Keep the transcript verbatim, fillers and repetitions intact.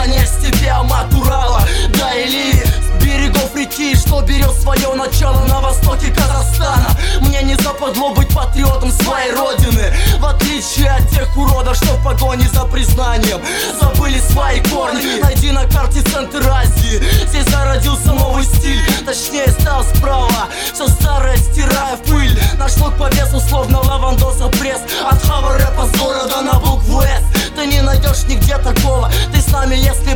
стране степи Аматурала, да или с берегов реки, что берет свое начало на востоке Казахстана. Мне не западло быть патриотом своей родины, в отличие от тех уродов, что в погоне за признанием забыли свои корни. Найди на карте центр Азии, здесь зародился новый стиль, точнее стал справа, все старое стирая в пыль. Наш слог по весу словно лавандоса пресс, от хава рэпа с города на букву С. Ты не найдешь нигде такого, ты с нами, если